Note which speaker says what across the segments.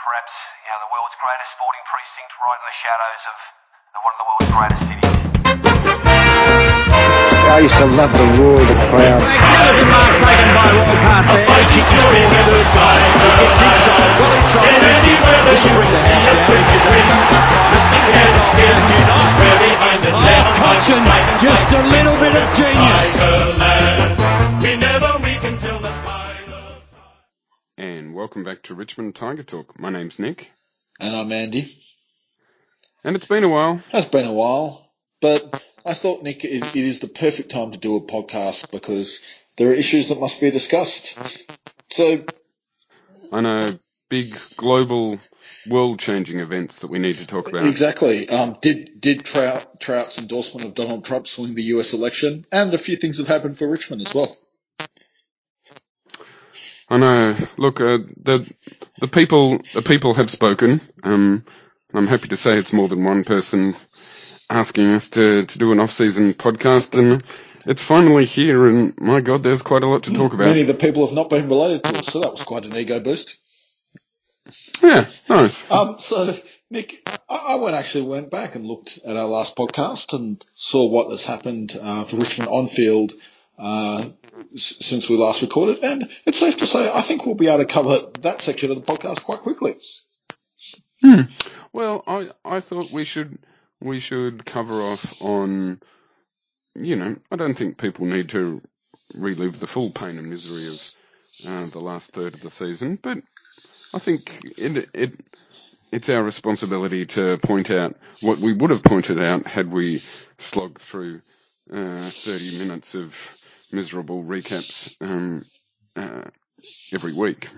Speaker 1: perhaps, the world's greatest sporting precinct, right in the shadows of one of the world's greatest cities.
Speaker 2: I used to love the roar of the crowd.
Speaker 3: Magnificent mark taken by Walcott there.
Speaker 4: Kick is being the third time. It's inside. Well inside. And anywhere that you can see us, we can win. The skinhead and skinhead unite. We're behind the
Speaker 3: Cotton, just a little bit of genius.
Speaker 4: We never weaken till the final.
Speaker 5: And welcome back to Richmond Tiger Talk. My name's Nick.
Speaker 6: And I'm Andy.
Speaker 5: And it's been a while.
Speaker 6: It's been a while, but I thought, Nick, it is the perfect time to do a podcast because there are issues that must be discussed. So,
Speaker 5: I know, big global world-changing events that we need to talk about.
Speaker 6: Exactly. Did Trout's endorsement of Donald Trump swing the US election? And a few things have happened for Richmond as well.
Speaker 5: I know. Look, the people have spoken. I'm happy to say it's more than one person asking us to do an off-season podcast, and it's finally here, and my God, there's quite a lot to talk about.
Speaker 6: Many of the people have not been related to us, so that was quite an ego boost.
Speaker 5: Yeah, nice.
Speaker 6: So, Nick, I went back and looked at our last podcast and saw what has happened for Richmond on-field since we last recorded, and it's safe to say I think we'll be able to cover that section of the podcast quite quickly.
Speaker 5: Well, I thought we should cover off on, I don't think people need to relive the full pain and misery of the last third of the season, but I think it's our responsibility to point out what we would have pointed out had we slogged through 30 minutes of miserable recaps every week.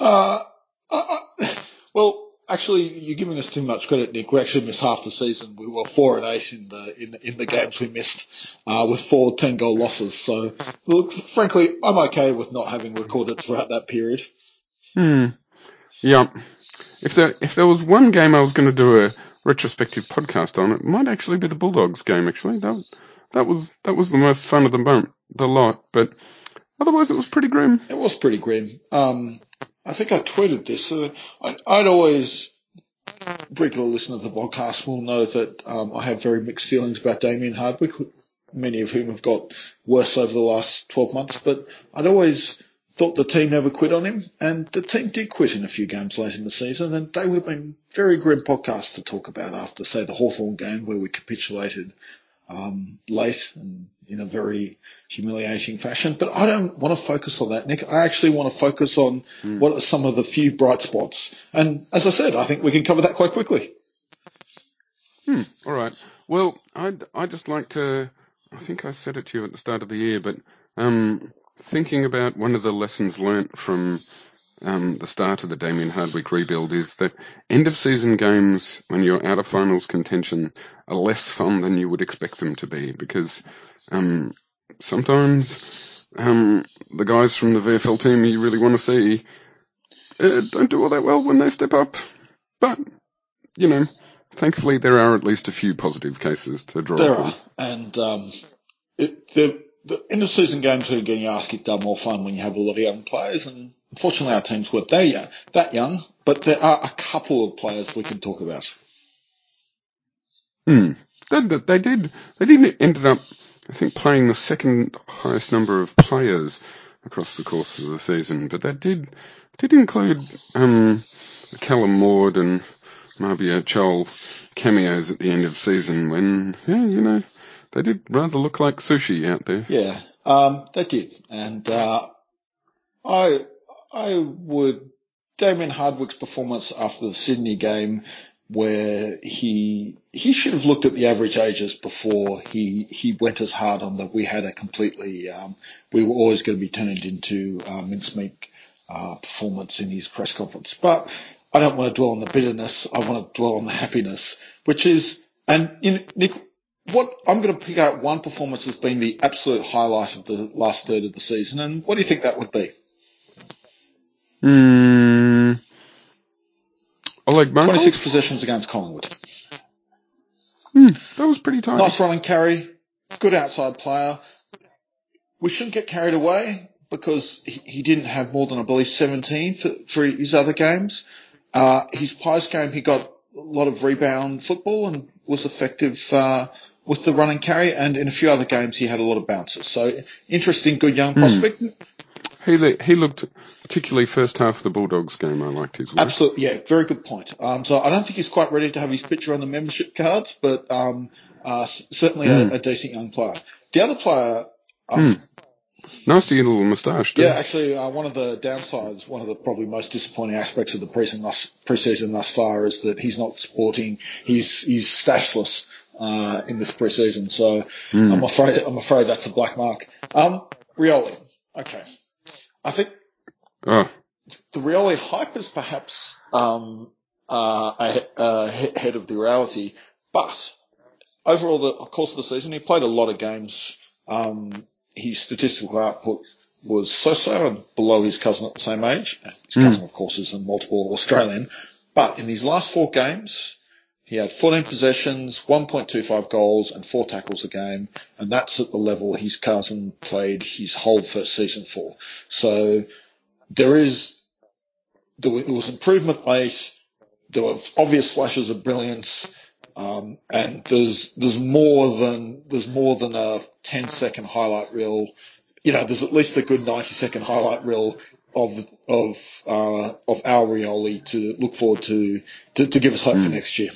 Speaker 6: Well, actually, you're giving us too much credit, Nick. We actually missed half the season. We were 4-8 in the games we missed, with 4 10-goal losses. So, look, frankly, I'm okay with not having recorded throughout that period.
Speaker 5: Yeah. If there was one game I was going to do a retrospective podcast on, it might actually be the Bulldogs game. Actually, that was the most fun of the lot. But otherwise, it was pretty grim.
Speaker 6: It was pretty grim. I think I tweeted this. I'd always, regular listener to the podcast will know that I have very mixed feelings about Damien Hardwick, many of whom have got worse over the last 12 months, but I'd always thought the team never quit on him, and the team did quit in a few games late in the season, and they would have been very grim podcasts to talk about after, say, the Hawthorn game where we capitulated late and in a very humiliating fashion. But I don't want to focus on that, Nick. I actually want to focus on what are some of the few bright spots. And as I said, I think we can cover that quite quickly.
Speaker 5: All right. Well, I'd just like to, I think I said it to you at the start of the year, but thinking about one of the lessons learnt from the start of the Damien Hardwick rebuild is that end-of-season games, when you're out of finals contention, are less fun than you would expect them to be, because sometimes the guys from the VFL team you really want to see don't do all that well when they step up. But, thankfully there are at least a few positive cases to draw upon.
Speaker 6: There are, and the end-of-season games are getting asked kicked are more fun when you have a lot of young players, and unfortunately our teams weren't that young, but there are a couple of players we can talk about.
Speaker 5: They ended up, I think, playing the second highest number of players across the course of the season, but that did include Callum Ward and Marbia Chol cameos at the end of season when, they did rather look like sushi out there.
Speaker 6: Yeah, they did. And Damien Hardwick's performance after the Sydney game, where he should have looked at the average ages before he went as hard on that. We had a completely, we were always going to be turned into mincemeat performance in his press conference. But I don't want to dwell on the bitterness. I want to dwell on the happiness, which is, Nick, what I'm going to pick out one performance as being the absolute highlight of the last third of the season, and what do you think that would be?
Speaker 5: Oleg Markov?
Speaker 6: 26 possessions against Collingwood.
Speaker 5: That was pretty tight.
Speaker 6: Nice run and carry, good outside player. We shouldn't get carried away because he didn't have more than, I believe, 17 for his other games. His Pies game, he got a lot of rebound football and was effective with the run and carry, and in a few other games he had a lot of bounces. So interesting, good young prospect.
Speaker 5: He looked, particularly first half of the Bulldogs game, I liked his work.
Speaker 6: Absolutely, yeah, very good point. So I don't think he's quite ready to have his picture on the membership cards, but certainly a decent young player. The other player...
Speaker 5: Nasty little moustache, too.
Speaker 6: Yeah, actually, one of the downsides, one of the probably most disappointing aspects of the preseason thus far is that he's not sporting, he's stashless in this preseason. So I'm afraid that's a black mark. Rioli, okay. I think the Rioli hype is perhaps ahead of the reality, but overall, the course of the season, he played a lot of games. His statistical output was so and below his cousin at the same age. His cousin, of course, is a multiple Australian. But in his last 4 games, he had 14 possessions, 1.25 goals, and 4 tackles a game. And that's at the level his cousin played his whole first season for. So there was improvement late. There were obvious flashes of brilliance. And there's more than a 10-second highlight reel. There's at least a good 90-second highlight reel of our Rioli to look forward to give us hope for next year.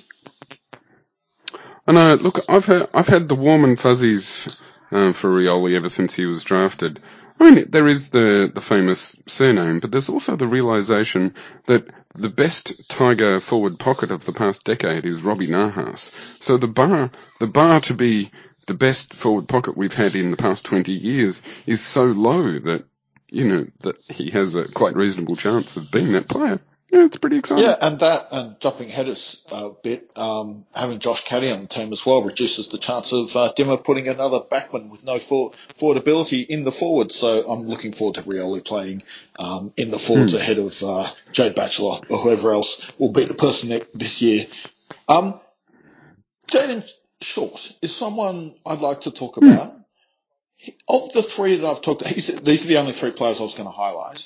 Speaker 5: I know. Look, I've had the warm and fuzzies for Rioli ever since he was drafted. I mean, there is the famous surname, but there's also the realization that the best Tiger forward pocket of the past decade is Robbie Nahas. So the bar to be the best forward pocket we've had in the past 20 years is so low that, that he has a quite reasonable chance of being that player. Yeah, it's pretty exciting.
Speaker 6: Yeah, and jumping ahead a bit, having Josh Caddy on the team as well reduces the chance of Dimmer putting another backman with no forward ability in the forwards. So I'm looking forward to Rioli playing in the forwards ahead of Jade Batchelor or whoever else will be the person this year. Jaden Short is someone I'd like to talk about. Of the 3 that I've talked about, these are the only 3 players I was going to highlight.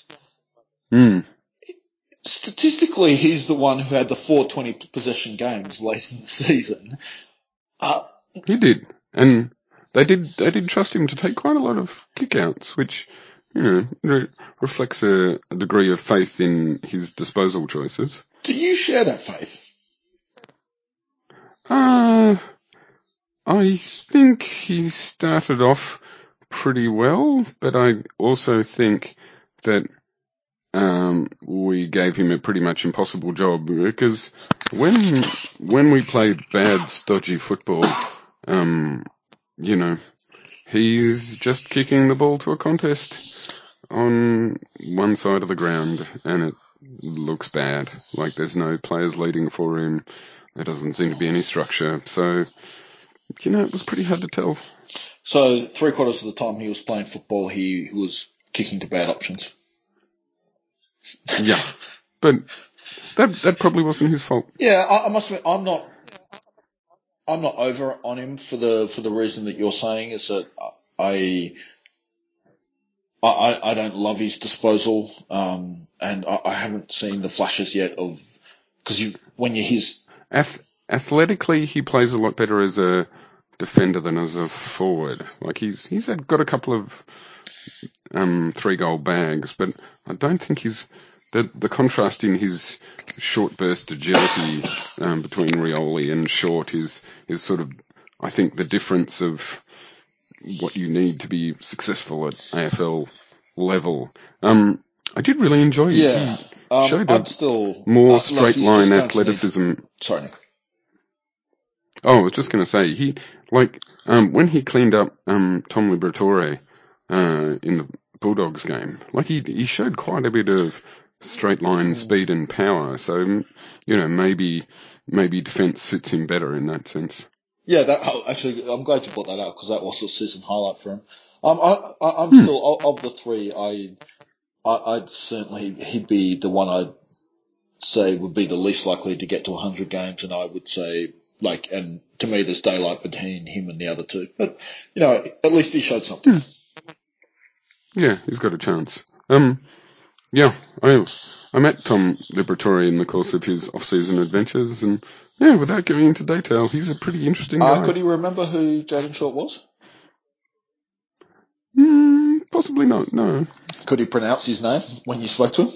Speaker 6: Statistically, he's the one who had the 420 possession games late in the season.
Speaker 5: He did, and they did trust him to take quite a lot of kickouts, which reflects a degree of faith in his disposal choices.
Speaker 6: Do you share that faith?
Speaker 5: I think he started off pretty well, but I also think that we gave him a pretty much impossible job, because when we played bad, stodgy football, he's just kicking the ball to a contest on one side of the ground, and it looks bad. Like there's no players leading for him. There doesn't seem to be any structure. So, it was pretty hard to tell.
Speaker 6: So 3/4 of the time he was playing football, he was kicking to bad options.
Speaker 5: Yeah, but that probably wasn't his fault.
Speaker 6: Yeah, I must admit, I'm not over on him for the reason that you're saying, is that I don't love his disposal, and I haven't seen the flashes yet of, because when you his
Speaker 5: athletically he plays a lot better as a defender than as a forward. Like he's got a couple of 3-goal bags, but I don't think the contrast in his short burst agility between Rioli and Short is sort of, I think, the difference of what you need to be successful at AFL level. I did really enjoy it.
Speaker 6: Yeah,
Speaker 5: he showed more straight line athleticism.
Speaker 6: Sorry, Nick.
Speaker 5: Oh, I was just going to say, when he cleaned up Tom Liberatore in the Bulldogs game, he showed quite a bit of straight line speed and power. So, maybe defence suits him better in that sense.
Speaker 6: Yeah, actually, I'm glad you brought that up, because that was a season highlight for him. I'm still, of the 3, I'd certainly, he'd be the one I'd say would be the least likely to get to 100 games, and I would say, and to me there's daylight between him and the other 2. But, at least he showed something.
Speaker 5: Yeah, he's got a chance. Yeah, I met Tom Liberatore in the course of his off-season adventures, and yeah, without going into detail, he's a pretty interesting guy.
Speaker 6: Could he remember who Jaden Short was?
Speaker 5: Possibly not, no.
Speaker 6: Could he pronounce his name when you spoke to him?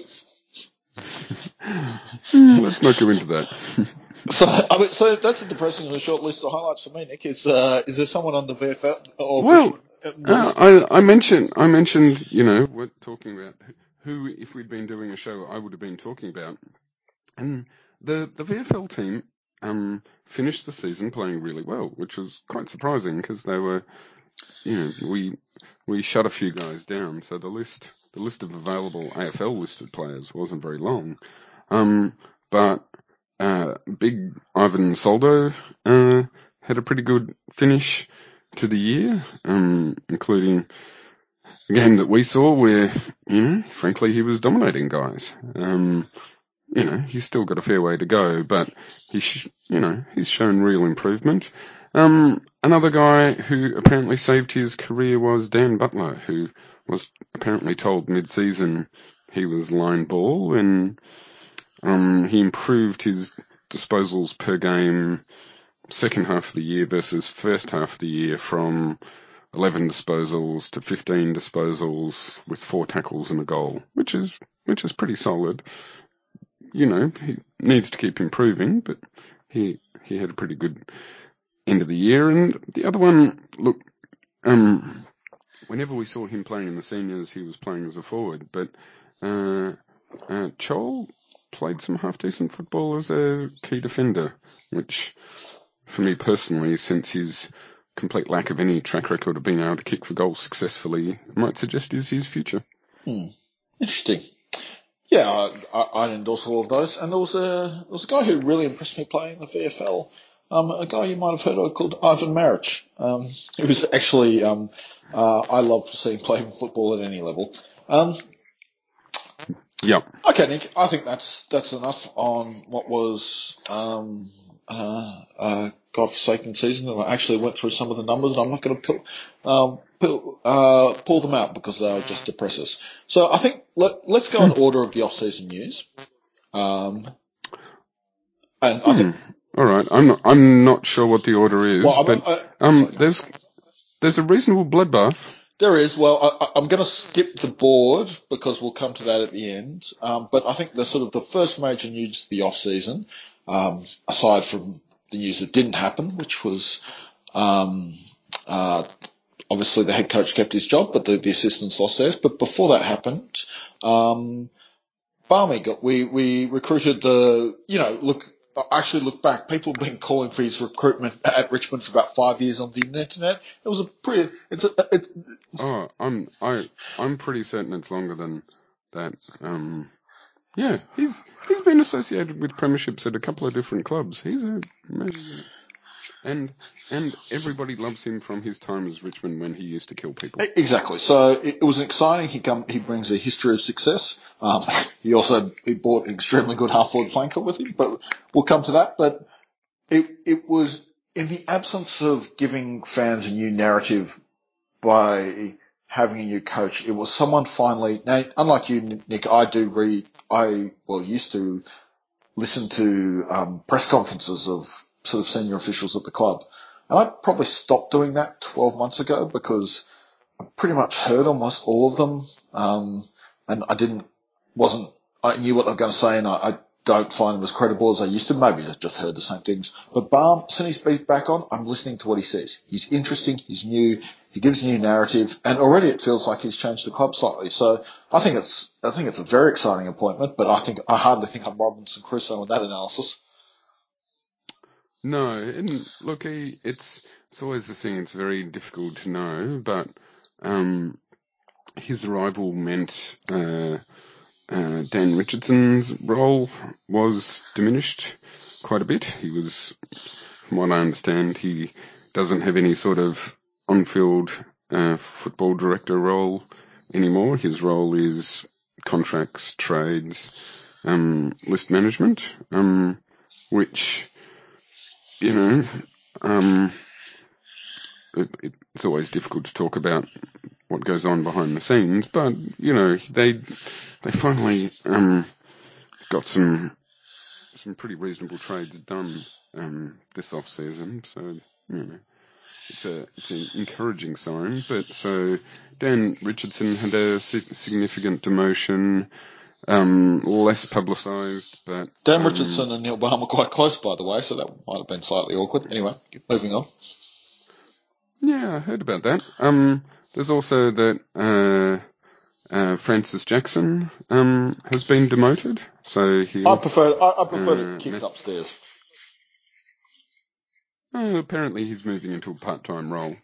Speaker 5: Let's not go into that.
Speaker 6: So that's a depressing and a short list of highlights for me, Nick. Is there someone on the VFL?
Speaker 5: Well, I mentioned, we're talking about who, if we'd been doing a show, I would have been talking about. And the VFL team finished the season playing really well, which was quite surprising because they were, we shut a few guys down, so the list of available AFL listed players wasn't very long. But big Ivan Soldo had a pretty good finish to the year, including a game that we saw where, frankly, he was dominating guys. He's still got a fair way to go, but he's shown real improvement. Another guy who apparently saved his career was Dan Butler, who was apparently told mid-season he was line ball, and he improved his disposals per game second half of the year versus first half of the year from 11 disposals to 15 disposals with 4 tackles and a goal, which is pretty solid. He needs to keep improving, but he had a pretty good end of the year. And the other one, look, whenever we saw him playing in the seniors, he was playing as a forward, but Chol played some half-decent football as a key defender, which, for me personally, since his complete lack of any track record of being able to kick for goals successfully, might suggest is his future.
Speaker 6: Interesting. Yeah, I'd endorse all of those. And there was a guy who really impressed me playing the VFL. A guy you might have heard of called Ivan Maric. It was actually, I loved seeing playing football at any level.
Speaker 5: Yeah.
Speaker 6: Okay, Nick, I think that's enough on what was, godforsaken season. And I actually went through some of the numbers, and I'm not going to pull them out because they'll just depress us. So I think let's go in order of the off-season news. And I think,
Speaker 5: all right, I'm not sure what the order is, but there's a reasonable bloodbath.
Speaker 6: There is. Well, I'm going to skip the board because we'll come to that at the end. But I think the first major news of the off season, aside from the news that didn't happen, which was obviously the head coach kept his job, but the assistants lost theirs. But before that happened, Barmy we recruited actually look back, people have been calling for his recruitment at Richmond for about 5 years on the internet. It was
Speaker 5: I'm pretty certain it's longer than that. Yeah, he's been associated with premierships at a couple of different clubs. And everybody loves him from his time as Richmond when he used to kill people.
Speaker 6: Exactly. So it was exciting. He brings a history of success. He bought an extremely good half-forward flanker with him, but we'll come to that. But it was in the absence of giving fans a new narrative by having a new coach. It was someone finally. Now, unlike you, Nick, used to listen to press conferences of sort of senior officials at the club. And I probably stopped doing that 12 months ago because I pretty much heard almost all of them. And I knew what they were going to say, and I don't find them as credible as I used to. Maybe I just heard the same things. But Barm, since he's back on, I'm listening to what he says. He's interesting, he's new, he gives a new narrative, and already it feels like he's changed the club slightly. So I think it's a very exciting appointment, but I hardly think I'm Robinson Crusoe in that analysis.
Speaker 5: No, and look, it's always the thing. It's very difficult to know, but his arrival meant Dan Richardson's role was diminished quite a bit. He was, from what I understand, he doesn't have any sort of on-field football director role anymore. His role is contracts, trades, list management, which it's always difficult to talk about what goes on behind the scenes, but, you know, they finally, got some pretty reasonable trades done, this off-season, so, you know, it's an encouraging sign. But so Dan Richardson had a significant demotion, less publicised, but
Speaker 6: Dan Richardson and Neil Balme were quite close, by the way, so that might have been slightly awkward. Anyway, moving on.
Speaker 5: Yeah, I heard about that. There's also that Francis Jackson has been demoted, so he.
Speaker 6: I prefer it kicked upstairs.
Speaker 5: Oh, apparently he's moving into a part-time role,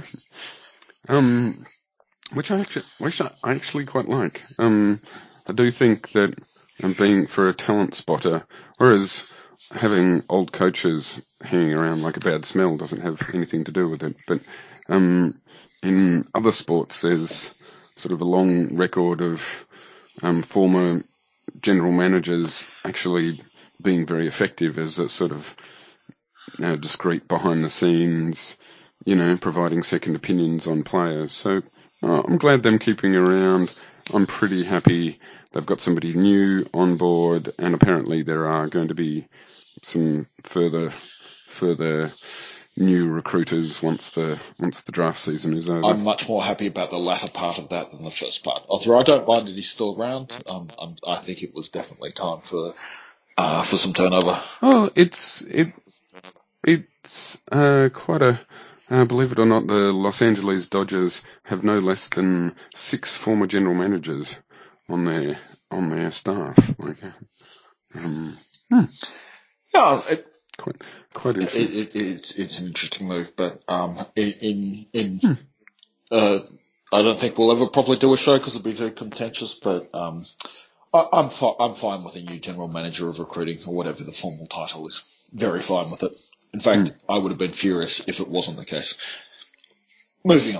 Speaker 5: which I actually quite like. I do think that being for a talent spotter, whereas having old coaches hanging around like a bad smell doesn't have anything to do with it. But in other sports, there's sort of a long record of former general managers actually being very effective as a sort of discreet behind the scenes, you know, providing second opinions on players. So I'm glad them keeping around. I'm pretty happy they've got somebody new on board, and apparently there are going to be some further new recruiters once the draft season is over.
Speaker 6: I'm much more happy about the latter part of that than the first part. Although I don't mind that he's still around. I think it was definitely time for some turnover.
Speaker 5: Oh, it's quite a. Believe it or not, the Los Angeles Dodgers have no less than 6 former general managers on their staff. Like,
Speaker 6: Yeah,
Speaker 5: quite interesting.
Speaker 6: it's an interesting move, but I don't think we'll ever probably do a show because it'll be very contentious. But I'm fine with a new general manager of recruiting or whatever the formal title is. Very fine with it. In fact, I would have been furious if it wasn't the case. Moving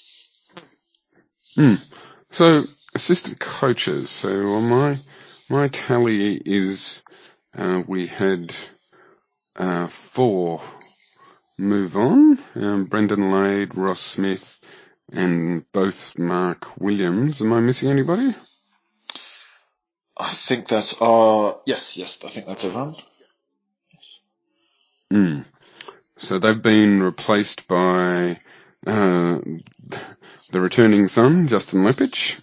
Speaker 6: on.
Speaker 5: So, assistant coaches. So, on my tally is we had 4 move on. Brendan Lade, Ross Smith, and both Mark Williams. Am I missing anybody?
Speaker 6: I think that's yes. I think that's everyone.
Speaker 5: So they've been replaced by the returning son, Justin Lepich,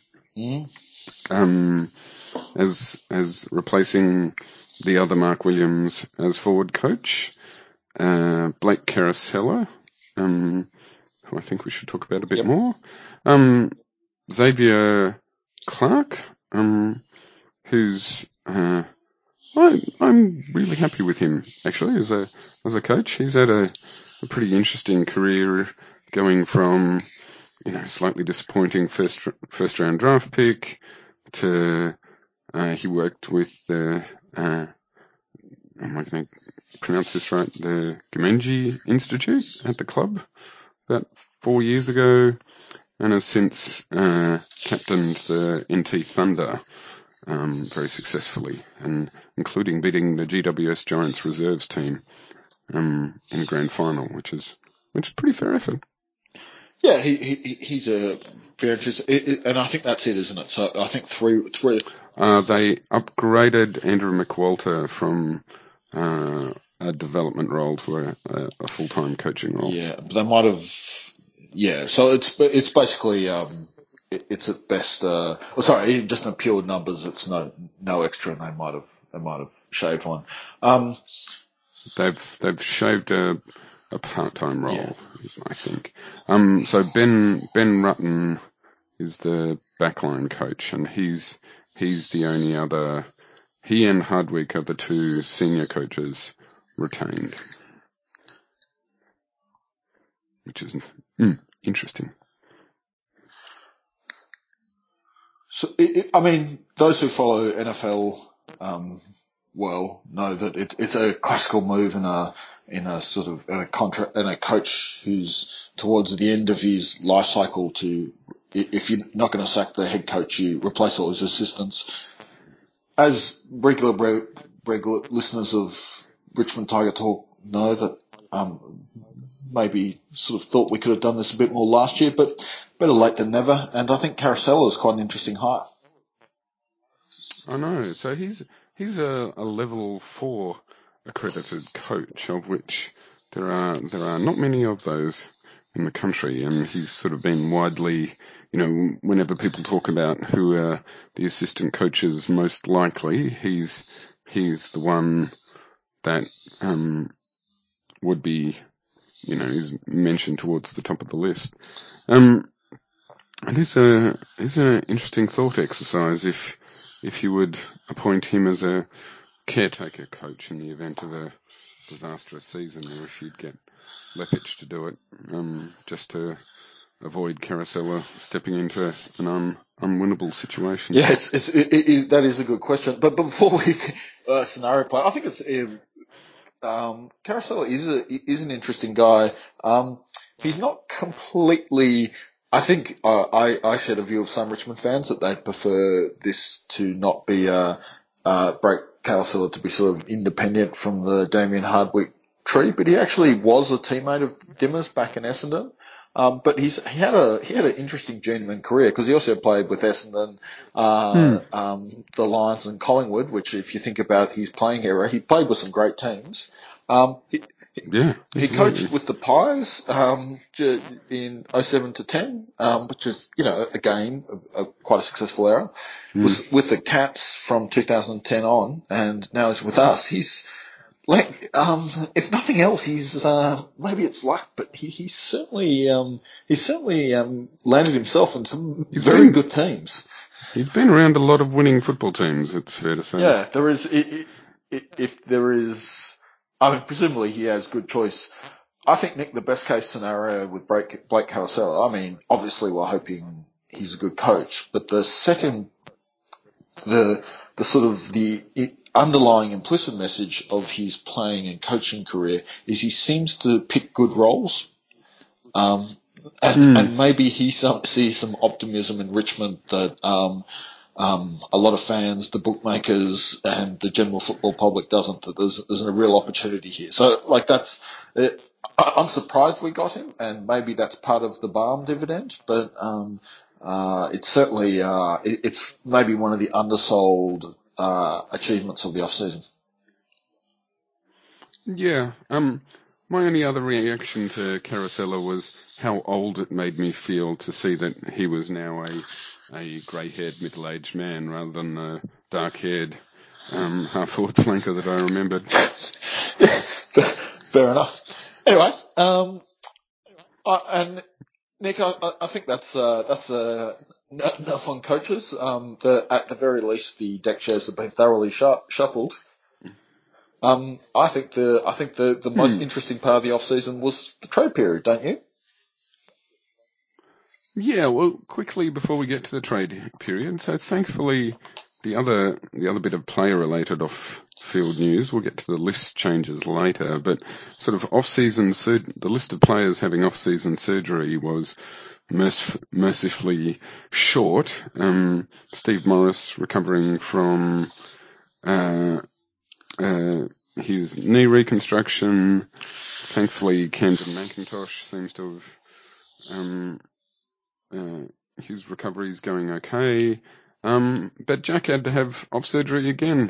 Speaker 5: as replacing the other Mark Williams as forward coach. Blake Carosella, who I think we should talk about a bit more. Xavier Clark, who's I'm really happy with him actually as a coach. He's had a pretty interesting career, going from slightly disappointing first round draft pick to he worked with the am I going to pronounce this right? The Gamenji Institute at the club about 4 years ago, and has since captained the NT Thunder very successfully, and including beating the GWS Giants reserves team in a grand final, which is pretty fair effort.
Speaker 6: Yeah, he's a very interesting, and I think that's it, isn't it? So I think three.
Speaker 5: They upgraded Andrew McWalter from a development role to a full-time coaching role.
Speaker 6: Yeah, but they might have. Yeah, so it's basically it's at best. Sorry, just in pure numbers, it's no extra, and they might have shaved one.
Speaker 5: They've shaved a part-time role, I think. So Ben Rutten is the backline coach, and he's the only other. He and Hardwick are the 2 senior coaches retained, which is interesting.
Speaker 6: So, I mean, those who follow NFL well know that it's a classical move in a sort of a contract, and a coach who's towards the end of his life cycle to, if you're not going to sack the head coach, you replace all his assistants. As regular listeners of Richmond Tiger Talk know that maybe sort of thought we could have done this a bit more last year, but better late than never. And I think Carousel is quite an interesting hire.
Speaker 5: I know. So he's a level 4 accredited coach, of which there are not many of those in the country, and he's sort of been widely, whenever people talk about who are the assistant coaches most likely, he's the one that would be, is mentioned towards the top of the list. It is an interesting thought exercise if you would appoint him as a caretaker coach in the event of a disastrous season, or if you'd get Lepic to do it, just to avoid Carosella stepping into an unwinnable situation.
Speaker 6: Yeah, that is a good question. But before we scenario play, I think it's Carosella is an interesting guy. He's not completely. I think I share the view of some Richmond fans that they prefer this to not be break Carosella to be sort of independent from the Damien Hardwick tree, but he actually was a teammate of Dimmers back in Essendon. But he had an interesting journeyman career because he also played with Essendon, the Lions and Collingwood, which if you think about his playing era, he played with some great teams. He coached with the Pies in 07 to 10, which is, again, quite a successful era. Was with the Cats from 2010 on, and now he's with us. He's like, if nothing else, he's maybe it's luck, but he's certainly landed himself in some very good teams.
Speaker 5: He's been around a lot of winning football teams, it's fair to say.
Speaker 6: Yeah, there is. If there is, presumably he has good choice. I think, Nick, the best case scenario with Blake Carosella, obviously we're hoping he's a good coach, but the sort of the underlying implicit message of his playing and coaching career is he seems to pick good roles. And maybe he sees some optimism in Richmond that a lot of fans, the bookmakers, and the general football public doesn't. That there's a real opportunity here. So, that's it. I'm surprised we got him, and maybe that's part of the Balm dividend. But it's certainly it's maybe one of the undersold achievements of the off season.
Speaker 5: Yeah. My only other reaction to Carosella was how old it made me feel to see that he was now a grey-haired, middle-aged man rather than the dark-haired half-forward flanker that I remembered.
Speaker 6: Fair enough. Anyway, and Nick, I think that's enough on coaches. At the very least, the deck chairs have been thoroughly shuffled. I think the most interesting part of the off season was the trade period, don't you?
Speaker 5: Yeah, well, quickly before we get to the trade period, so thankfully the other bit of player-related off-field news, we'll get to the list changes later, but sort of off-season, the list of players having off-season surgery was mercifully short. Steve Morris recovering from his knee reconstruction. Thankfully, Camden McIntosh seems to have his recovery is going okay. But Jack had to have off surgery again.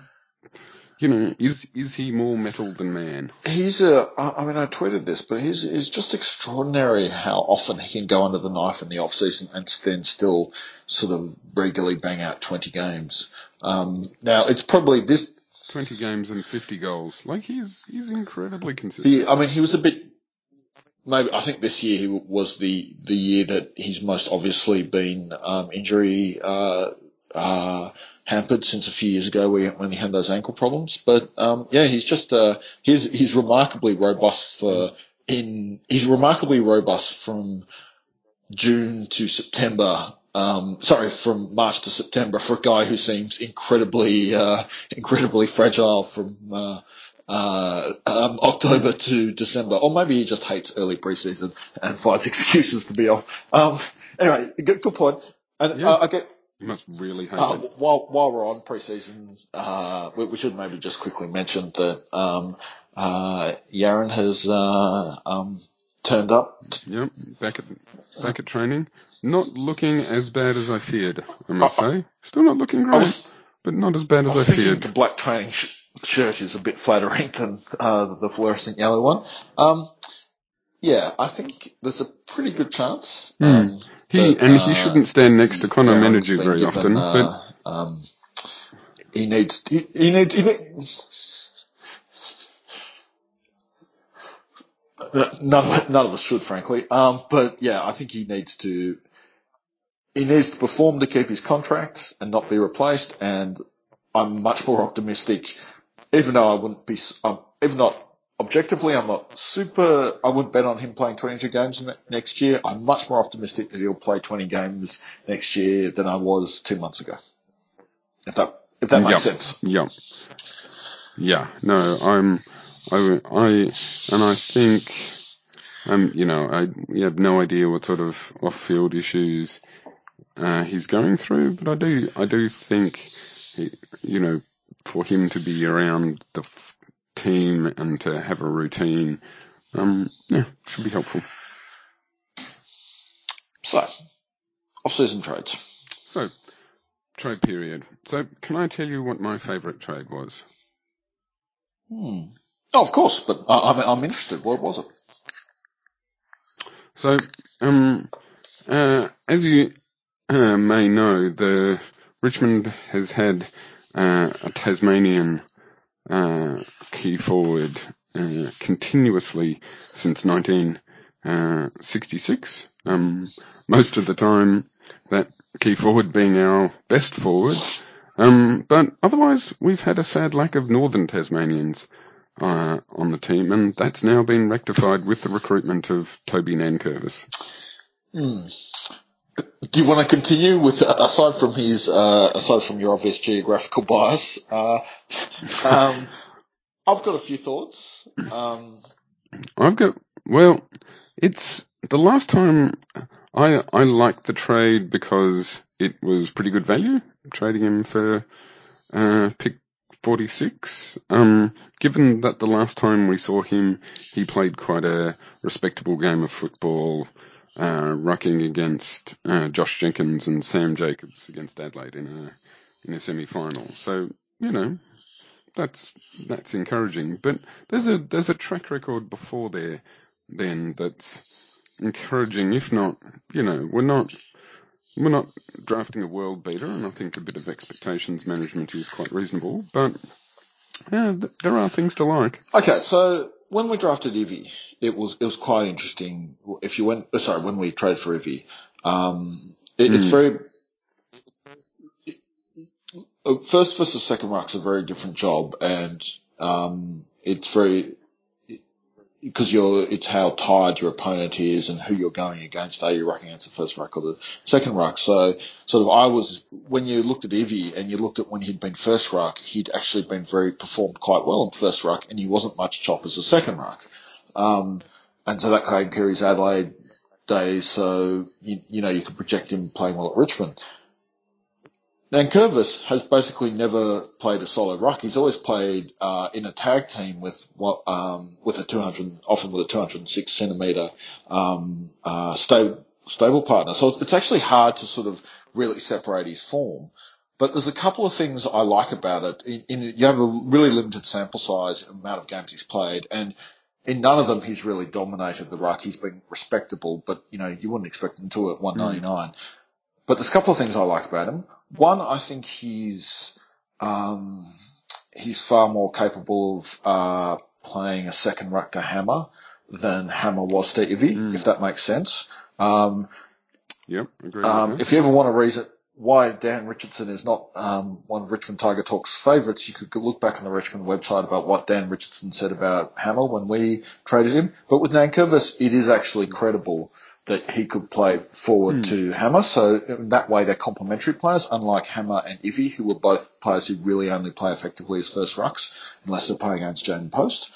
Speaker 5: Is he more metal than man?
Speaker 6: He's I tweeted this, but he's just extraordinary how often he can go under the knife in the off season and then still sort of regularly bang out 20 games. Now it's probably this
Speaker 5: 20 games and 50 goals. He's incredibly consistent.
Speaker 6: He was a bit. Maybe I think this year was the year that he's most obviously been injury hampered since a few years ago when he had those ankle problems. But he's just he's remarkably robust he's remarkably robust from June to September. From March to September for a guy who seems incredibly fragile from October to December, or maybe he just hates early preseason and finds excuses to be off. Anyway, good point. And I get.
Speaker 5: You must really hate it.
Speaker 6: While we're on preseason, we should maybe just quickly mention that Yaron has turned up.
Speaker 5: Yep, back at training. Not looking as bad as I feared, I must say. Still not looking great, but not as bad as I feared.
Speaker 6: The black training shirt is a bit flattering than the fluorescent yellow one. Yeah, I think there's a pretty good chance.
Speaker 5: He shouldn't stand next to Connor Menadue very often, but
Speaker 6: he needs. None of us should, frankly. But yeah, I think he needs to perform to keep his contract and not be replaced. And I'm much more optimistic, even though I wouldn't be, even not objectively, I wouldn't bet on him playing 22 games next year. I'm much more optimistic that he'll play 20 games next year than I was 2 months ago. If that makes sense.
Speaker 5: Yeah. Yeah. No, I think, we have no idea what sort of off-field issues he's going through, but I do think, for him to be around the team and to have a routine, should be helpful.
Speaker 6: So, off-season trades.
Speaker 5: So, trade period. So, can I tell you what my favourite trade was?
Speaker 6: Oh, of course, but I'm interested. What was it?
Speaker 5: So, as you may know, the Richmond has had a Tasmanian key forward continuously since 1966. Most of the time, that key forward being our best forward. But otherwise, we've had a sad lack of Northern Tasmanians on the team, and that's now been rectified with the recruitment of Toby Nankervis.
Speaker 6: Do you want to continue with, aside from your obvious geographical bias, I've got a few thoughts.
Speaker 5: It's the last time I liked the trade because it was pretty good value, trading him for pick 46. Given that the last time we saw him, he played quite a respectable game of football, rucking against Josh Jenkins and Sam Jacobs against Adelaide in a semi-final. So, that's encouraging. But there's a track record before then that's encouraging. If not, we're not drafting a world beater, and I think a bit of expectations management is quite reasonable. But yeah, there are things to like.
Speaker 6: Okay, so when we drafted Ivy, it was quite interesting. If you when we traded for Ivy, it's very. First versus second ruck's a very different job, and it's very because it's how tired your opponent is and who you're going against. Are you rucking against the first ruck or the second ruck? So when you looked at Ivy and you looked at when he'd been first ruck, he'd actually performed quite well in first ruck, and he wasn't much chop as a second ruck. And so that came Kerry's Adelaide days. So you could project him playing well at Richmond. Nankervis has basically never played a solid ruck. He's always played in a tag team with often with a 206 centimetre stable partner. So it's actually hard to sort of really separate his form. But there's a couple of things I like about it. You have a really limited sample size amount of games he's played, and in none of them he's really dominated the ruck. He's been respectable, but you wouldn't expect him to at 199. But there's a couple of things I like about him. One, I think he's far more capable of playing a second ruck to Hammer than Hammer was to Ivy, if that makes sense.
Speaker 5: Yep, agree with that.
Speaker 6: If you ever want a reason why Dan Richardson is not one of Richmond Tiger Talk's favourites, you could look back on the Richmond website about what Dan Richardson said about Hammer when we traded him. But with Nankervis, it is actually credible that he could play forward to Hammer. So in that way, they're complementary players, unlike Hammer and Ivy, who were both players who really only play effectively as first rucks, unless they're playing against Jane Post.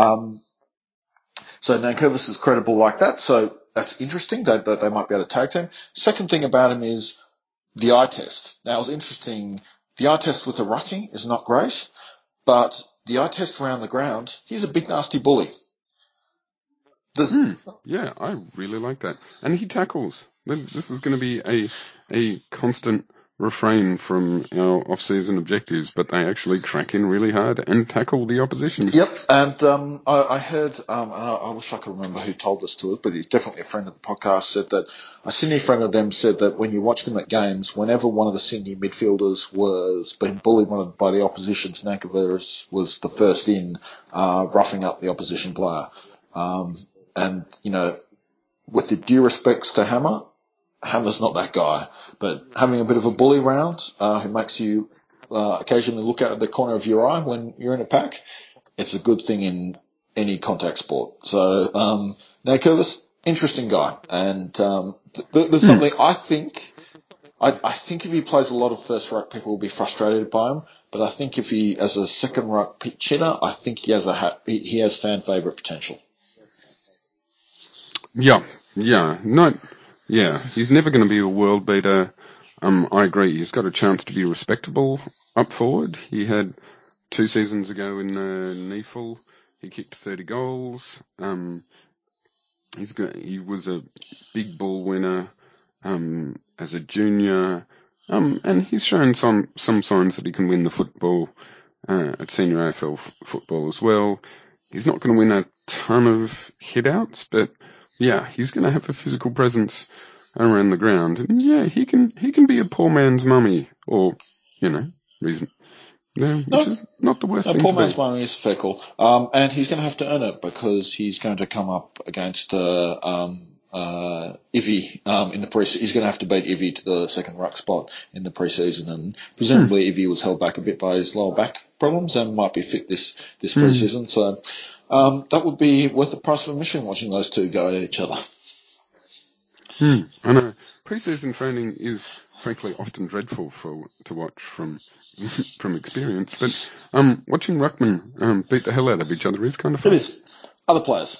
Speaker 6: So Nankervis is credible like that. So that's interesting that they might be able to tag team. Second thing about him is the eye test. Now, it's interesting. The eye test with the rucking is not great, but the eye test around the ground, he's a big nasty bully.
Speaker 5: Yeah, I really like that. And he tackles. This is going to be a constant refrain from our off-season objectives, but they actually crack in really hard and tackle the opposition.
Speaker 6: Yep, and I heard, and I wish I could remember who told us to it, but he's definitely a friend of the podcast, said that a Sydney friend of them said that when you watch them at games, whenever one of the Sydney midfielders was being bullied by the opposition, Nankervis was the first in, roughing up the opposition player. And, you know, with the due respects to Hammer's not that guy, but having a bit of a bully round, who makes you occasionally look out at the corner of your eye when you're in a pack, it's a good thing in any contact sport. So, Nankervis, interesting guy. And there's something I think if he plays a lot of first ruck, people will be frustrated by him. But I think if he, as a second ruck pitch hitter, I think he has fan favourite potential.
Speaker 5: Yeah, he's never going to be a world beater. I agree. He's got a chance to be respectable up forward. He had 2 seasons ago in NEFL. He kicked 30 goals. He was a big ball winner, as a junior. And he's shown some signs that he can win the football, at senior AFL football as well. He's not going to win a ton of hit-outs, but yeah, he's going to have a physical presence around the ground. And yeah, he can be a poor man's mummy, or, you know, reason. Yeah, which is not the worst thing
Speaker 6: poor
Speaker 5: to be.
Speaker 6: man's mummy is fair call. And he's going to have to earn it because he's going to come up against, Ivy, in the pre-season. He's going to have to beat Ivy to the second ruck spot in the pre-season, and presumably Ivy was held back a bit by his lower back problems and might be fit this pre-season. So, that would be worth the price of admission watching those two go at each other.
Speaker 5: I know. Pre-season training is frankly often dreadful to watch from experience, but watching ruckmen beat the hell out of each other is kind of fun.
Speaker 6: It is. Other players.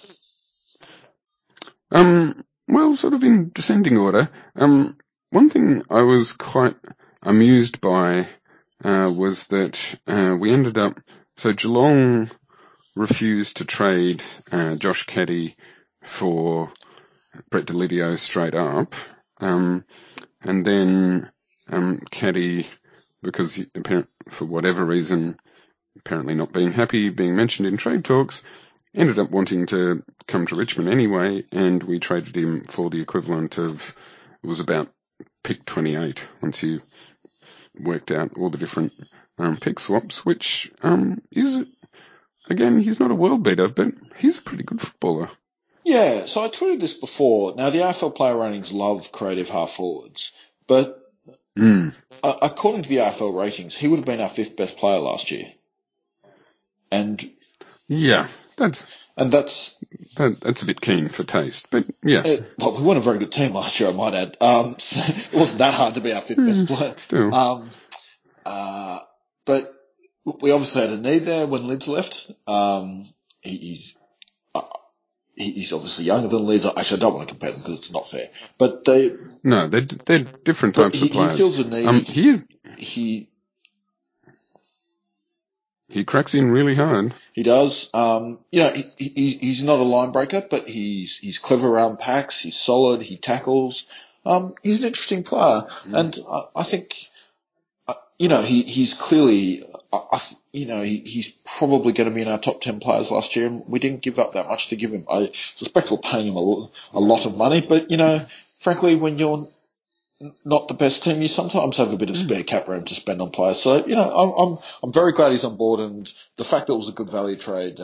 Speaker 5: Well, sort of in descending order. One thing I was quite amused by was that we ended up. So Geelong refused to trade Josh Caddy for Brett Delidio straight up, and then Caddy, because he, for whatever reason, apparently not being happy being mentioned in trade talks, ended up wanting to come to Richmond anyway, and we traded him for the equivalent of, it was about pick 28 once you worked out all the different pick swaps, which is, again, he's not a world beater, but he's a pretty good footballer.
Speaker 6: Yeah, so I tweeted this before. Now, the AFL player ratings love creative half forwards, but according to the AFL ratings, he would have been our 5th best player last year. And
Speaker 5: yeah, that's a bit keen for taste, but yeah.
Speaker 6: Well, we weren't a very good team last year, I might add. So it wasn't that hard to be our 5th best player.
Speaker 5: Still.
Speaker 6: But we obviously had a need there when Lids left. He's obviously younger than Lids. Actually, I don't want to compare them because it's not fair. But
Speaker 5: they're different types of players.
Speaker 6: He feels a need.
Speaker 5: He cracks in really hard.
Speaker 6: He does. He's not a line breaker, but he's clever around packs. He's solid. He tackles. He's an interesting player, and I think, he's clearly, he's probably going to be in our top 10 players last year, and we didn't give up that much to give him. I suspect we're paying him a lot of money, but frankly, when you're not the best team, you sometimes have a bit of spare cap room to spend on players. So, I'm very glad he's on board, and the fact that it was a good value trade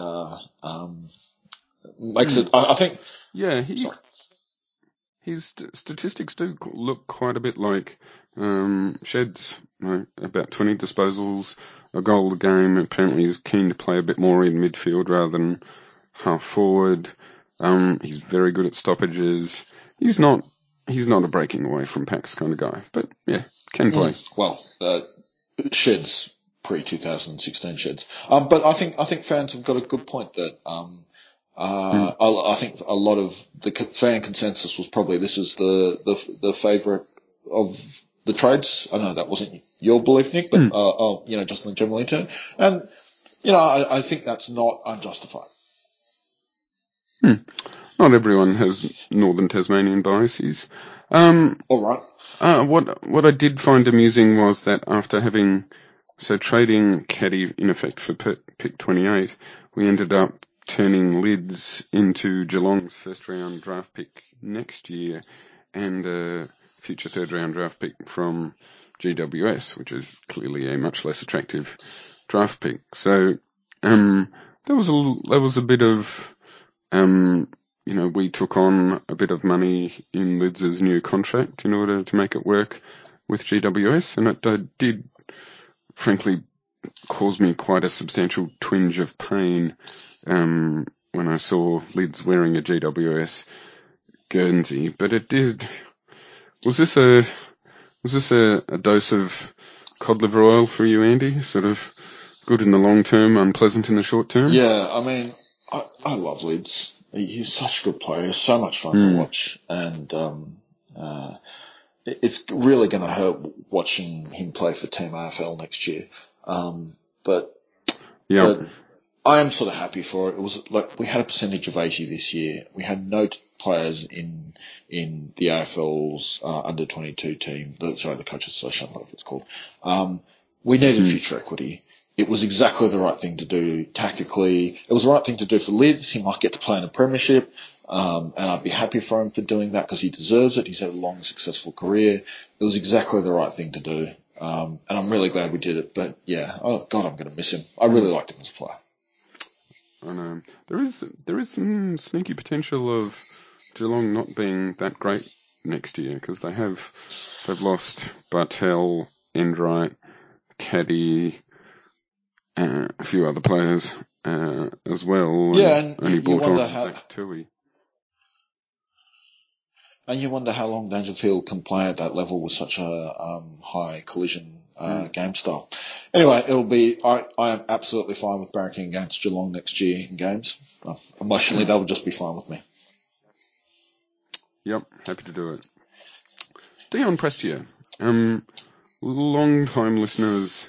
Speaker 6: makes it, I think.
Speaker 5: Yeah, his statistics do look quite a bit like Shed's, about 20 disposals, a goal a game. Apparently he's keen to play a bit more in midfield rather than half forward. He's very good at stoppages. He's not a breaking away from packs kind of guy, but yeah, can play.
Speaker 6: Well, Sheds pre-2016 Sheds. But I think fans have got a good point that I think a lot of the fan consensus was probably this is the favourite of the trades. I know that wasn't your belief, Nick, but just in the general intent, and I think that's not unjustified.
Speaker 5: not everyone has Northern Tasmanian biases.
Speaker 6: All right.
Speaker 5: What I did find amusing was that after trading Caddy in effect for pick 28, we ended up turning Lids into Geelong's first round draft pick next year and a future third round draft pick from GWS, which is clearly a much less attractive draft pick. So, there was a bit of, we took on a bit of money in Lids' new contract in order to make it work with GWS, and it did, frankly, cause me quite a substantial twinge of pain when I saw Lids wearing a GWS Guernsey. But it did. Was this a dose of cod liver oil for you, Andy? Sort of good in the long term, unpleasant in the short term?
Speaker 6: Yeah, I mean, I love Lids. He's such a good player, so much fun to watch, and it's really going to hurt watching him play for Team AFL next year. But I am sort of happy for it. It was like we had a percentage of 80 this year. We had no players in the AFL's under 22 team. The Coaches Association, I don't know what it's called. We needed future equity. It was exactly the right thing to do tactically. It was the right thing to do for Lids. He might get to play in a premiership, and I'd be happy for him for doing that because he deserves it. He's had a long, successful career. It was exactly the right thing to do, and I'm really glad we did it. But yeah, oh God, I'm going to miss him. I really liked him as a player.
Speaker 5: I know. There is some sneaky potential of Geelong not being that great next year because they've lost Bartel, Enright, Caddy, a few other players as well.
Speaker 6: Yeah, and
Speaker 5: only brought on
Speaker 6: Zach
Speaker 5: Tui.
Speaker 6: And you wonder how long Dangerfield can play at that level with such a high collision game style. Anyway, I am absolutely fine with barracking against Geelong next year in games. Emotionally, that would just be fine with me.
Speaker 5: Yep, happy to do it. Dion Prestia, long-time listeners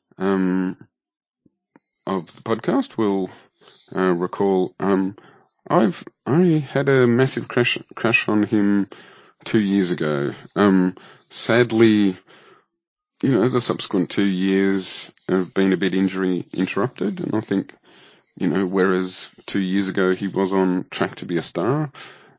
Speaker 5: of the podcast will recall. I had a massive crash on him 2 years ago. Sadly, the subsequent 2 years have been a bit injury interrupted, and I think, whereas 2 years ago he was on track to be a star,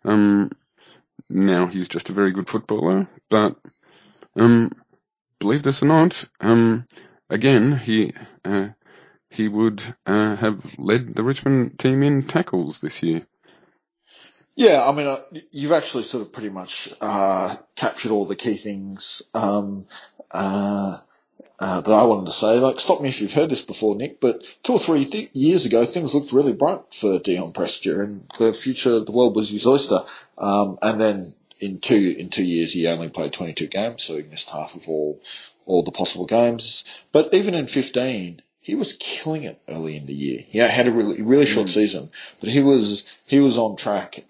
Speaker 5: now he's just a very good footballer. But believe this or not, again he would have led the Richmond team in tackles this year.
Speaker 6: Yeah, I mean, you've actually sort of pretty much captured all the key things that I wanted to say. Like, stop me if you've heard this before, Nick, but 2 or 3 years ago, things looked really bright for Dion Prestia, and the future of the world was his oyster. And then in two years, he only played 22 games, so he missed half of all the possible games. But even in 15, he was killing it early in the year. He had a really short season, but he was on track.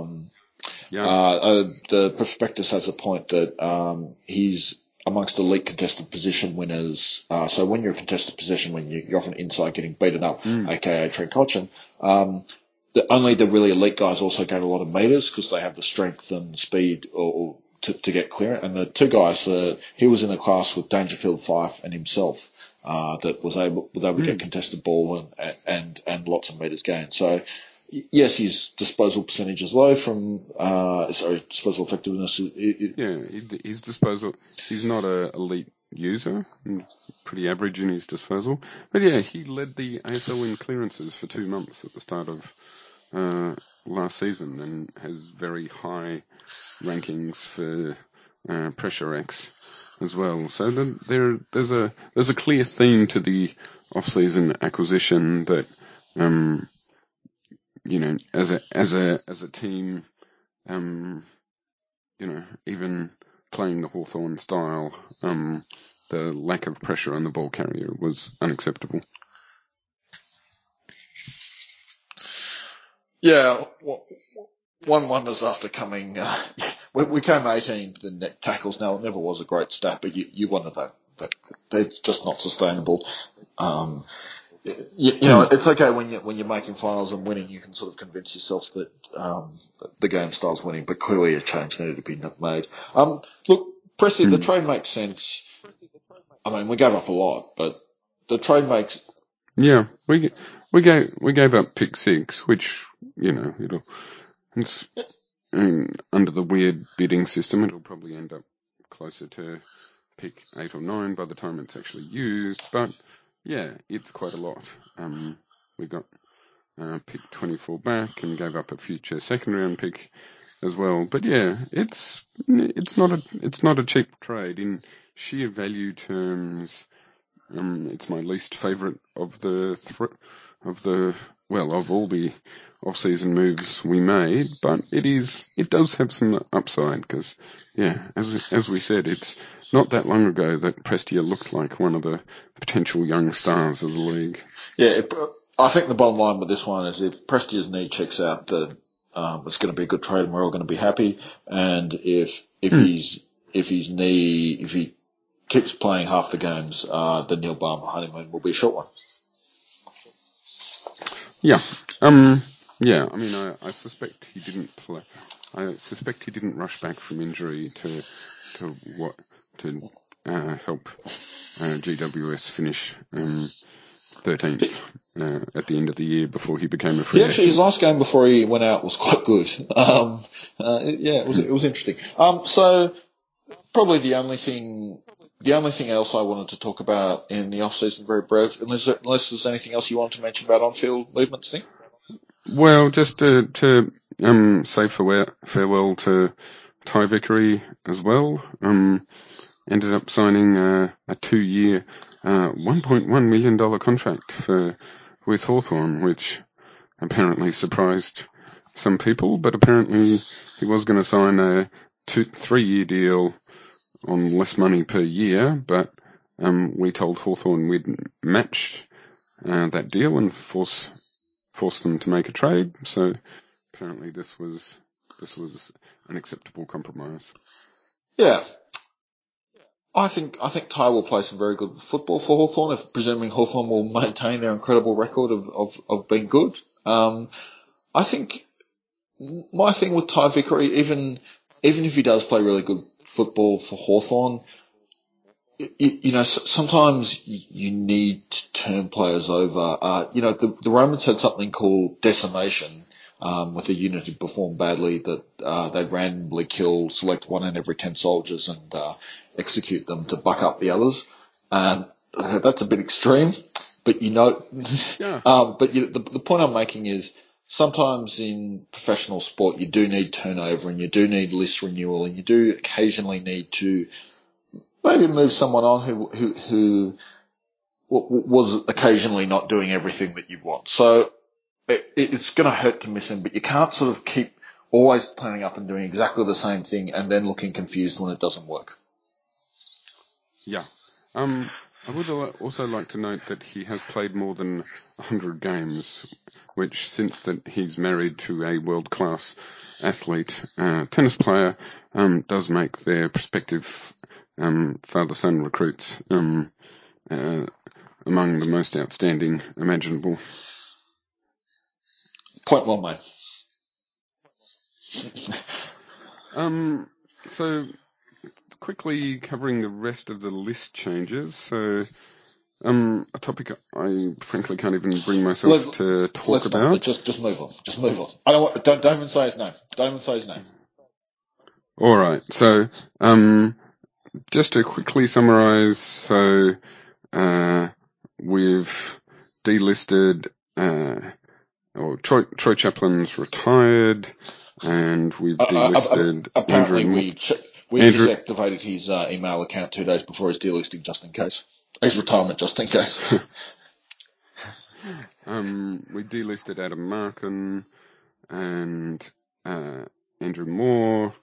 Speaker 6: The prospectus has a point that he's amongst elite contested position winners. So when you're a contested position, when you're often inside getting beaten up, aka Trent Cotchin, only the really elite guys also gain a lot of metres because they have the strength and speed to get clear. And the two guys, he was in a class with Dangerfield, Fife, and himself. That was able to get contested ball and lots of metres gained. So, yes, his disposal percentage is low disposal effectiveness.
Speaker 5: His disposal, he's not an elite user, pretty average in his disposal. But yeah, he led the AFL in clearances for 2 months at the start of last season and has very high rankings for pressure X as well. So there's a clear theme to the off-season acquisition that as a team, even playing the Hawthorn style, the lack of pressure on the ball carrier was unacceptable.
Speaker 6: Yeah, one wonders after coming. We came 18th in net tackles. Now, it never was a great stat, but you wonder that it's just not sustainable. you know, it's okay when you're making finals and winning. You can sort of convince yourself that the game style's winning, but clearly a change needed to be made. Look, Presti, the trade makes sense. I mean, we gave up a lot, but the trade makes.
Speaker 5: Yeah, we gave up pick 6, which, you know, it's under the weird bidding system, it'll probably end up closer to pick 8 or 9 by the time it's actually used. But yeah, it's quite a lot. We got pick 24 back and gave up a future second round pick as well. But yeah, it's not a cheap trade in sheer value terms. It's my least favourite of all the off-season moves we made, but it does have some upside because, yeah, as we said, it's not that long ago that Prestia looked like one of the potential young stars of the league.
Speaker 6: Yeah, I think the bottom line with this one is if Prestia's knee checks out, that it's going to be a good trade and we're all going to be happy. And if he keeps playing half the games, the Neil Balmer honeymoon will be a short one.
Speaker 5: Yeah. Yeah, I mean, I suspect he didn't play. I suspect he didn't rush back from injury to help GWS finish 13th at the end of the year before he became a free agent.
Speaker 6: His last game before he went out was quite good. It was interesting. So probably the only thing else I wanted to talk about in the off-season, very brief, unless there's anything else you want to mention about on-field movements, thing.
Speaker 5: Well, just to say farewell to Ty Vickery as well. Ended up signing a 2-year, $1.1 million contract with Hawthorn, which apparently surprised some people, but apparently he was going to sign a 3-year deal on less money per year, but we told Hawthorn we'd match that deal and force them to make a trade. So apparently this was an acceptable compromise.
Speaker 6: Yeah. I think Ty will play some very good football for Hawthorn, presuming Hawthorn will maintain their incredible record of being good. I think my thing with Ty Vickery, even if he does play really good football for Hawthorn, sometimes you need to turn players over. The Romans had something called decimation, with a unit who performed badly that they'd randomly select 1 in every 10 soldiers and execute them to buck up the others. That's a bit extreme, but
Speaker 5: yeah.
Speaker 6: The point I'm making is sometimes in professional sport you do need turnover and you do need list renewal and you do occasionally need to maybe move someone on who was occasionally not doing everything that you want. So it's going to hurt to miss him, but you can't sort of keep always planning up and doing exactly the same thing and then looking confused when it doesn't work.
Speaker 5: Yeah. I would also like to note that he has played more than 100 games, which since that he's married to a world-class athlete, tennis player, does make their prospective father-son recruits among the most outstanding imaginable.
Speaker 6: Point well made.
Speaker 5: So quickly covering the rest of the list changes. So a topic I frankly can't even bring myself to talk about.
Speaker 6: Just move on. Just move on. Don't even say his name. Don't even say his name.
Speaker 5: All right. So just to quickly summarise, so we've delisted. Troy Chaplin's retired, and we've delisted.
Speaker 6: Apparently, we deactivated his email account 2 days before his delisting, just in case. His retirement, just in case.
Speaker 5: We delisted Adam Markin and Andrew Moore.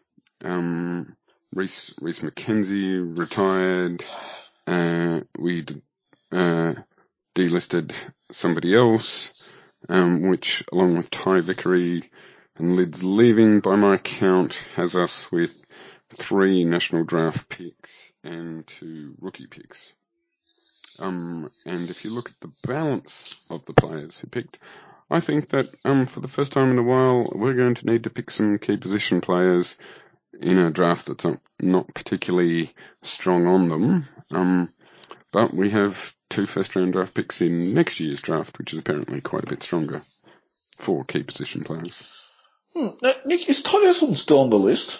Speaker 5: Reece McKenzie retired. We delisted somebody else. Which, along with Ty Vickery and Lids leaving, by my count, has us with 3 national draft picks and 2 rookie picks. And if you look at the balance of the players he picked, I think that for the first time in a while, we're going to need to pick some key position players in a draft that's not particularly strong on them. But we have 2 first-round draft picks in next year's draft, which is apparently quite a bit stronger for key position players.
Speaker 6: Now, Nick, is Todd Elton still on the list?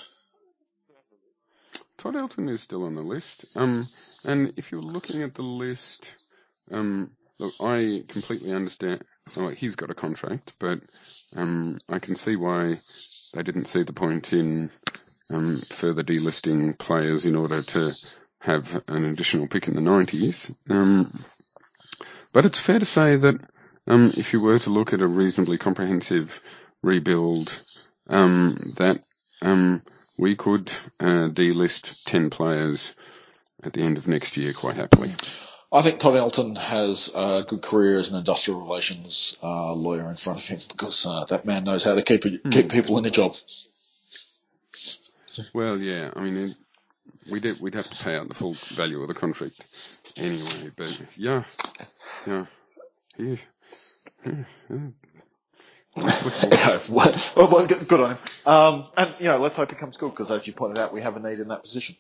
Speaker 5: Todd Elton is still on the list. And if you're looking at the list, look, I completely understand. Well, he's got a contract, but I can see why they didn't see the point in further delisting players in order to have an additional pick in the 90s. But it's fair to say that if you were to look at a reasonably comprehensive rebuild, that we could delist 10 players at the end of next year quite happily.
Speaker 6: I think Todd Elton has a good career as an industrial relations lawyer in front of him because that man knows how to keep people in a job.
Speaker 5: Well, yeah, I mean, we'd have to pay out the full value of the contract anyway, but yeah.
Speaker 6: Well, good on him. And let's hope he comes good because, as you pointed out, we have a need in that position.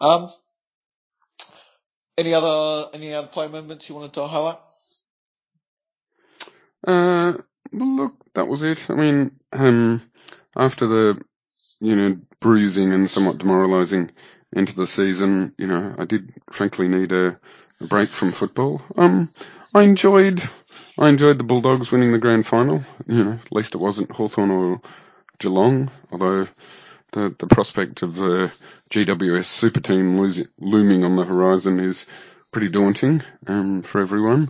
Speaker 6: Any other play movements you wanted to highlight?
Speaker 5: Look, that was it. I mean, after the bruising and somewhat demoralising end of the season, I did frankly need a break from football. I enjoyed the Bulldogs winning the grand final. At least it wasn't Hawthorn or Geelong, although the prospect of the GWS super team looming on the horizon is pretty daunting for everyone.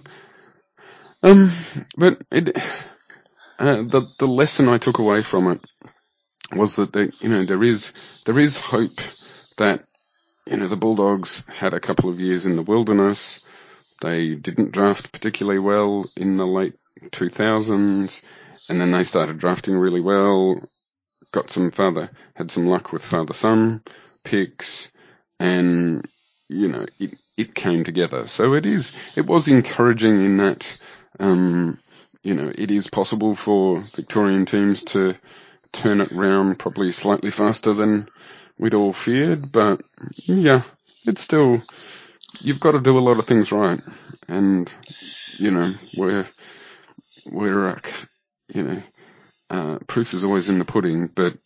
Speaker 5: But the lesson I took away from it was that there is hope that the Bulldogs had a couple of years in the wilderness. They didn't draft particularly well in the late 2000s, and then they started drafting really well. Had some luck with father-son picks, and it came together. So it was encouraging in that it is possible for Victorian teams to turn it round probably slightly faster than we'd all feared, but yeah, it's still, you've got to do a lot of things right, and proof is always in the pudding, but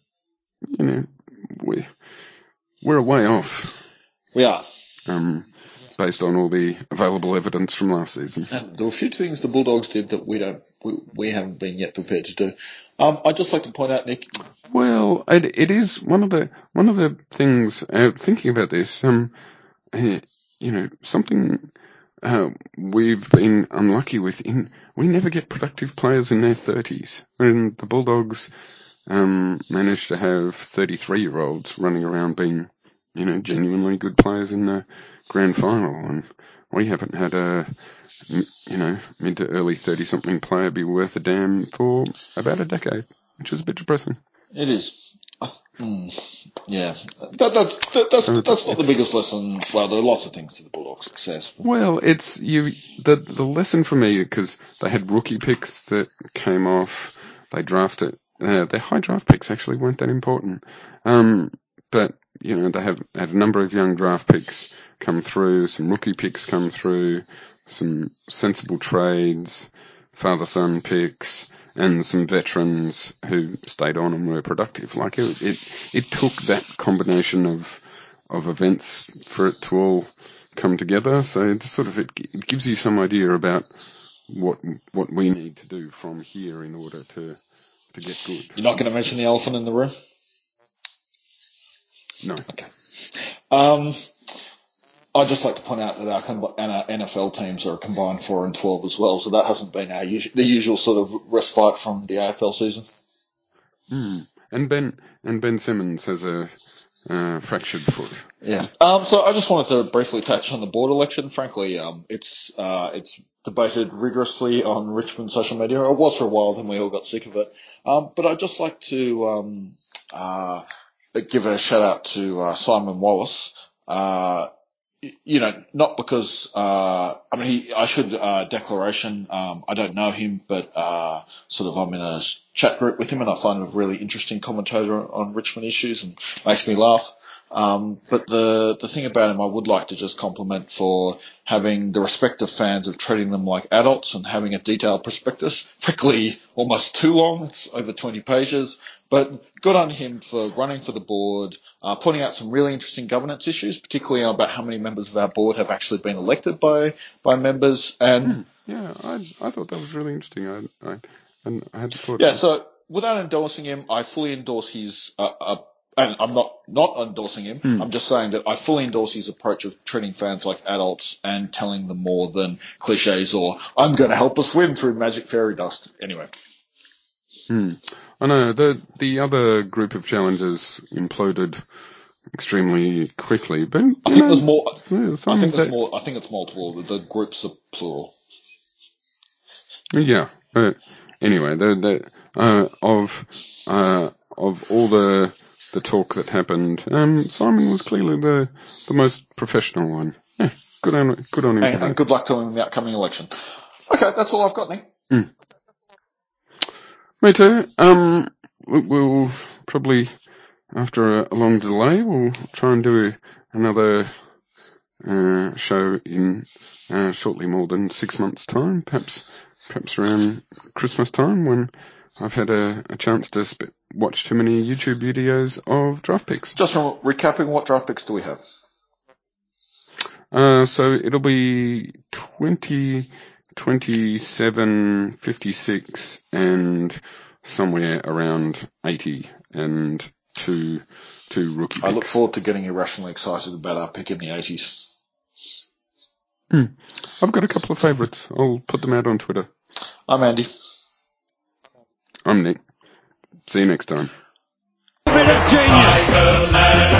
Speaker 5: we're a way off.
Speaker 6: We are.
Speaker 5: Based on all the available evidence from last season.
Speaker 6: And there were a few things the Bulldogs did that we haven't been yet prepared to do. I'd just like to point out, Nick.
Speaker 5: Well, it is one of the things, thinking about this, something we've been unlucky with we never get productive players in their 30s. When the Bulldogs managed to have 33-year-olds running around being, genuinely good players in the grand final, and we haven't had a mid to early 30-something player be worth a damn for about a decade, which is a bit depressing.
Speaker 6: It is. Yeah. That's not the biggest lesson. Well, there are lots of things to the Bulldogs' success.
Speaker 5: Well, it's the lesson for me, because they had rookie picks that came off. They drafted their high draft picks actually weren't that important, but they have had a number of young draft picks come through, some rookie picks come through, some sensible trades, father-son picks, and some veterans who stayed on and were productive. Like it took that combination of events for it to all come together. So it gives you some idea about what we need to do from here in order to get good.
Speaker 6: You're not going to mention the elephant in the room?
Speaker 5: No.
Speaker 6: Okay. I'd just like to point out that our NFL teams are a combined 4-12 as well, so that hasn't been the usual sort of respite from the AFL season.
Speaker 5: And Ben Simmons has a fractured foot.
Speaker 6: Yeah. So I just wanted to briefly touch on the board election. Frankly, it's debated rigorously on Richmond social media. It was for a while, then we all got sick of it. But I'd just like to give a shout out to Simon Wallace. not because, I should, declaration, I don't know him, but, I'm in a chat group with him and I find him a really interesting commentator on Richmond issues and makes me laugh. But the thing about him I would like to just compliment for having the respect of fans of treating them like adults and having a detailed prospectus. Frankly, almost too long. It's over 20 pages. But good on him for running for the board, pointing out some really interesting governance issues, particularly about how many members of our board have actually been elected by members. And
Speaker 5: yeah, I thought that was really interesting. I hadn't thought.
Speaker 6: Yeah, so without endorsing him, I fully endorse his, and I'm not endorsing him. I'm just saying that I fully endorse his approach of treating fans like adults and telling them more than cliches or I'm going to help us win through magic fairy dust. Anyway.
Speaker 5: I know the other group of challengers imploded extremely quickly, but
Speaker 6: I think there's more.
Speaker 5: I
Speaker 6: think it's multiple. The groups are plural.
Speaker 5: Yeah. Anyway, of all the talk that happened, Simon was clearly the most professional one. Yeah, good on him for that.
Speaker 6: And good luck to him in the upcoming election. Okay, that's all I've got, Nick.
Speaker 5: Me too. We'll probably, after a long delay, we'll try and do another show in shortly more than 6 months' time, perhaps around Christmas time when I've had a chance to watch too many YouTube videos of draft picks.
Speaker 6: Just recapping, what draft picks do we have?
Speaker 5: So it'll be 20, 27, 56, and somewhere around 80, and two rookie picks.
Speaker 6: I look forward to getting irrationally excited about our pick in the 80s.
Speaker 5: I've got a couple of favourites. I'll put them out on Twitter.
Speaker 6: I'm Andy.
Speaker 5: I'm Nick. See you next time.
Speaker 3: A bit of genius.